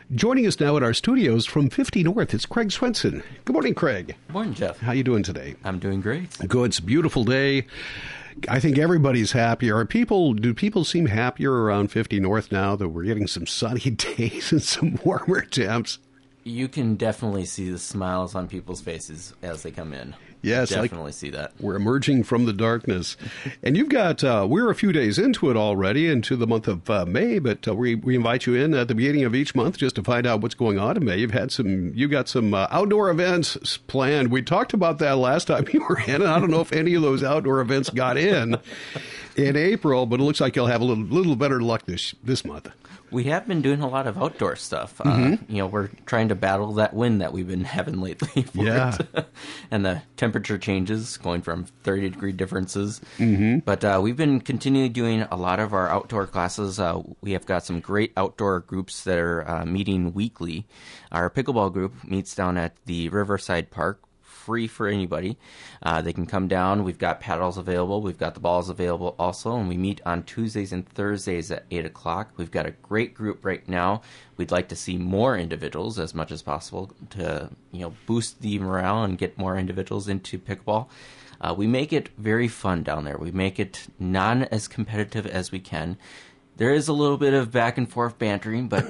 Joining us now at our studios from 50 North, it's Craig Swenson. Good morning, Craig. Good morning, Jeff. How you doing today? I'm doing great. Good. It's a beautiful day. I think everybody's happier. Do people seem happier around 50 North now that we're getting some sunny days and some warmer temps? You can definitely see the smiles on people's faces as they come in. Yes, definitely see that. We're emerging from the darkness. And you've got, we're a few days into it already, into the month of May, but we invite you in at the beginning of each month just to find out what's going on in May. You've got some outdoor events planned. We talked about that last time you were in, and I don't know if any of those outdoor events got in April, but it looks like you'll have a little better luck this month. We have been doing a lot of outdoor stuff. We're trying to battle that wind that we've been having lately for it. And the temperature changes, going from 30-degree differences. Mm-hmm. But we've been continually doing a lot of our outdoor classes. We have got some great outdoor groups that are meeting weekly. Our pickleball group meets down at the Riverside Park. Free for anybody. They can come down. We've got paddles available. We've got the balls available also, and we meet on Tuesdays and Thursdays at 8 o'clock. We've got a great group right now. We'd like to see more individuals as much as possible to boost the morale and get more individuals into pickleball. We make it very fun down there. We make it not as competitive as we can. There is a little bit of back and forth bantering, but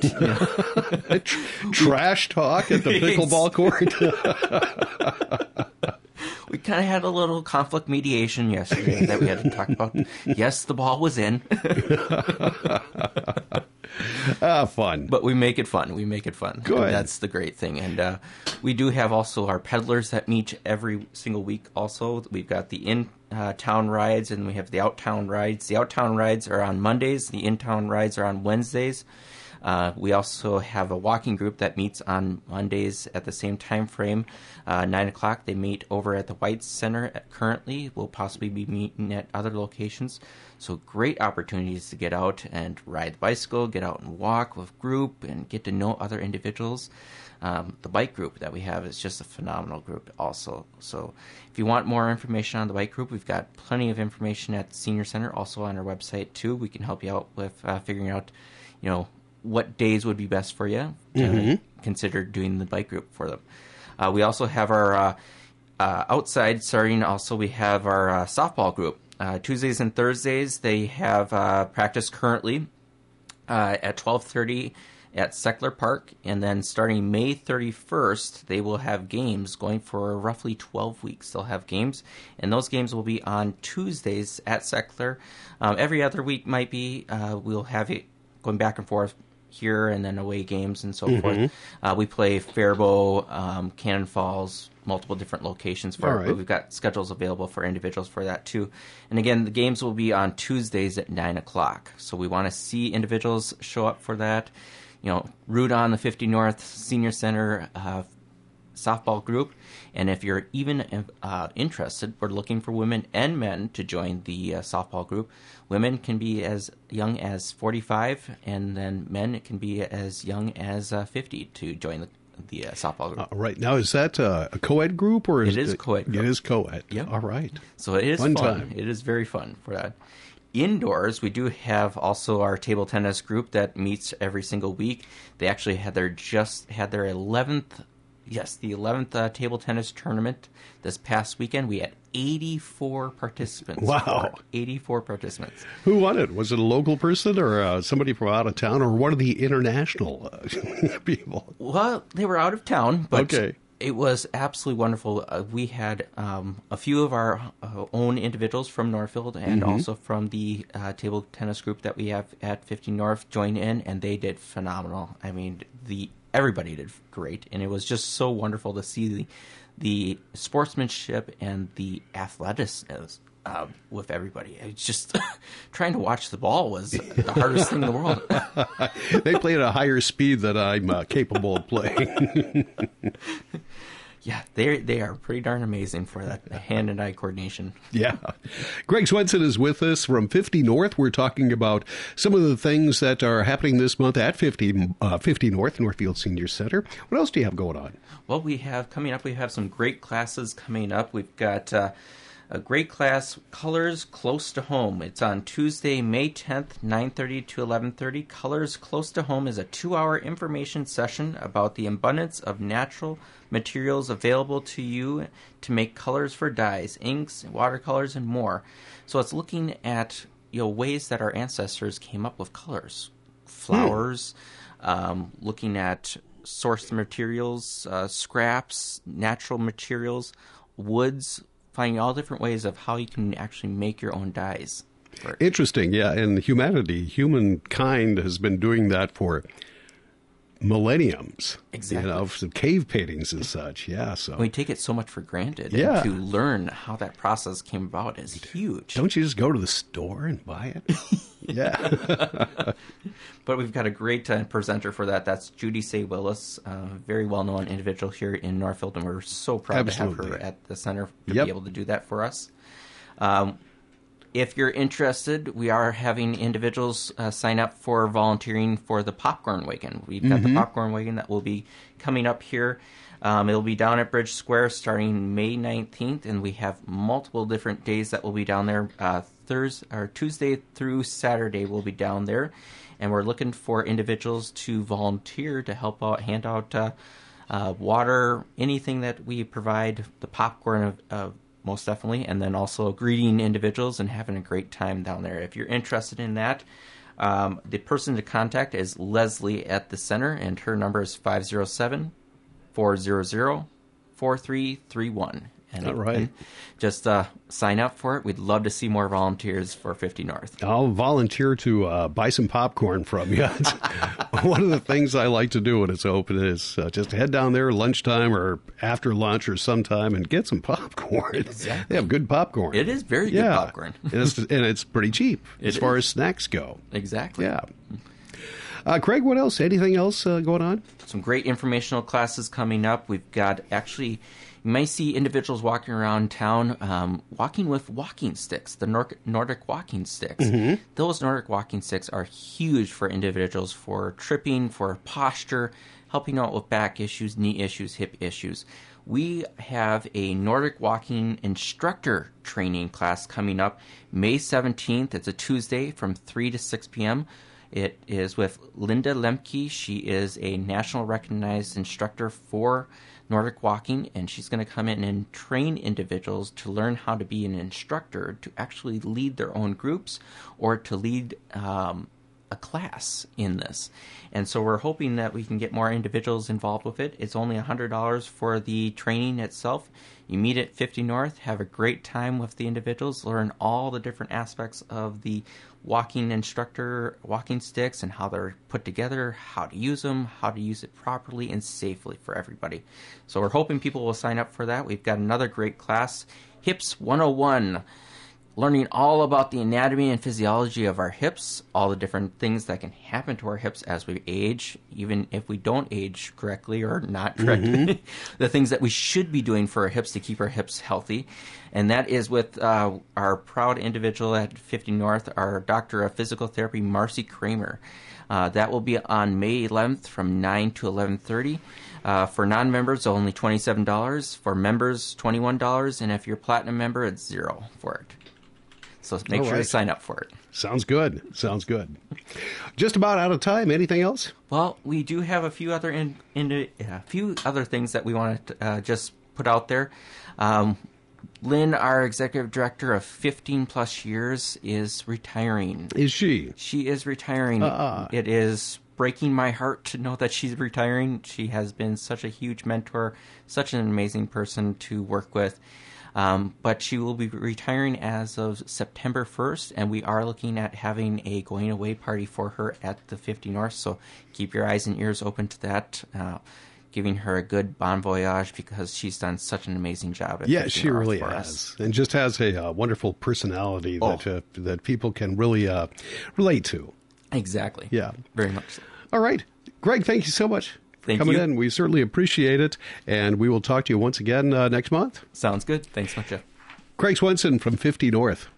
trash talk at the pickleball court. We kind of had a little conflict mediation yesterday that we had to talk about. Yes, the ball was in. Fun. But we make it fun. Good. That's the great thing. And we do have also our peddlers that meet every single week also. We've got the in-town rides and we have the out-town rides. The out-town rides are on Mondays. The in-town rides are on Wednesdays. We also have a walking group that meets on Mondays at the same time frame, 9 o'clock. They meet over at the White Center currently. We'll possibly be meeting at other locations. So great opportunities to get out and ride the bicycle, get out and walk with group, and get to know other individuals. The bike group that we have is just a phenomenal group also. So if you want more information on the bike group, we've got plenty of information at the Senior Center, also on our website too. We can help you out with figuring out, what days would be best for you to consider doing the bike group for them. We also have our outside starting. Also, we have our softball group. Tuesdays and Thursdays, they have practice currently at 12:30 at Seckler Park. And then starting May 31st, they will have games going for roughly 12 weeks. They'll have games, and those games will be on Tuesdays at Seckler. Every other week might be, we'll have it going back and forth here and then away games and so forth. We play Faribault, Cannon Falls, multiple different locations for it, but we've got schedules available for individuals for that too. And again, the games will be on Tuesdays at 9 o'clock. So we want to see individuals show up for that. Root on the 50 North Senior Center softball group. And if you're even interested, we're looking for women and men to join the softball group. Women can be as young as 45, and then men can be as young as 50 to join the softball group. Right. Now, is that a co-ed group? Or it is a co-ed group. It is co-ed. Yep. All right. So it is fun. Time. It is very fun for that. Indoors, we do have also our table tennis group that meets every single week. They actually had their 11th table tennis tournament this past weekend. We had 84 participants. Wow. 84 participants. Who won it? Was it a local person or somebody from out of town, or one of the international people? Well, they were out of town, but okay. It was absolutely wonderful. We had a few of our own individuals from Northfield and also from the table tennis group that we have at 50 North join in, and they did phenomenal. I mean, everybody did great, and it was just so wonderful to see the sportsmanship and the athleticism with everybody. It's just trying to watch the ball was the hardest thing in the world. They play at a higher speed than I'm capable of playing. Yeah, they are pretty darn amazing for that hand and eye coordination. Yeah. Greg Swenson is with us from 50 North. We're talking about some of the things that are happening this month at 50 North, Northfield Senior Center. What else do you have going on? Well, we have some great classes coming up. We've got A great class, Colors Close to Home. It's on Tuesday, May 10th, 9:30 to 11:30. Colors Close to Home is a 2-hour information session about the abundance of natural materials available to you to make colors for dyes, inks, watercolors, and more. So it's looking at ways that our ancestors came up with colors, flowers, looking at source materials, scraps, natural materials, woods, finding all different ways of how you can actually make your own dyes. Interesting, yeah. And humankind has been doing that for millenniums. Exactly. Some cave paintings and such, yeah. So we take it so much for granted. Yeah. And to learn how that process came about is huge. Don't you just go to the store and buy it? Yeah. But we've got a great presenter for that. That's Judy Say Willis, a very well-known individual here in Northfield, and we're so proud to have her at the center to be able to do that for us. If you're interested, we are having individuals sign up for volunteering for the Popcorn Wagon. We've got the Popcorn Wagon that will be coming up here. It'll be down at Bridge Square starting May 19th, and we have multiple different days that will be down there. Tuesday through Saturday we'll be down there, and we're looking for individuals to volunteer to help out, hand out water, anything that we provide, the popcorn most definitely, and then also greeting individuals and having a great time down there. If you're interested in that, the person to contact is Leslie at the center, and her number is 507-400-4331. And all right. Just sign up for it. We'd love to see more volunteers for 50 North. I'll volunteer to buy some popcorn from you. One of the things I like to do when it's open is just head down there lunchtime or after lunch or sometime and get some popcorn. Exactly. They have good popcorn. It is very good popcorn. and it's pretty cheap as far as snacks go. Exactly. Yeah. Craig, what else? Anything else going on? Some great informational classes coming up. We've got you may see individuals walking around town walking with walking sticks, the Nordic walking sticks. Mm-hmm. Those Nordic walking sticks are huge for individuals for tripping, for posture, helping out with back issues, knee issues, hip issues. We have a Nordic walking instructor training class coming up May 17th. It's a Tuesday from 3 to 6 p.m. It is with Linda Lemke. She is a national recognized instructor for Nordic walking, and she's going to come in and train individuals to learn how to be an instructor, to actually lead their own groups or to lead a class in this. And so we're hoping that we can get more individuals involved with it. It's only $100 for the training itself. You meet at 50 North, have a great time with the individuals, learn all the different aspects of the walking instructor walking sticks and how they're put together, how to use them, how to use it properly and safely for everybody. So we're hoping people will sign up for that. We've got another great class, Hips 101, learning all about the anatomy and physiology of our hips, all the different things that can happen to our hips as we age, even if we don't age correctly or not correctly, the things that we should be doing for our hips to keep our hips healthy. And that is with our proud individual at 50 North, our doctor of physical therapy, Marcy Kramer. That will be on May 11th from 9 to 11:30. For non-members, only $27. For members, $21. And if you're a platinum member, it's $0 for it. So make sure to sign up for it. Sounds good. Sounds good. Just about out of time. Anything else? Well, we do have a few other few other things that we want to just put out there. Lynn, our executive director of 15 plus years, is retiring. Is she? She is retiring. It is breaking my heart to know that she's retiring. She has been such a huge mentor, such an amazing person to work with. But she will be retiring as of September 1st, and we are looking at having a going-away party for her at the 50 North, so keep your eyes and ears open to that, giving her a good bon voyage because she's done such an amazing job at 50 North she really for has, us. and just has a wonderful personality that people can really relate to. Exactly. Yeah. Very much so. All right. Greg, thank you so much. Thank coming you. in. We certainly appreciate it, and we will talk to you once again next month. Sounds good. Thanks much, Jeff. Craig Swenson from 50 North.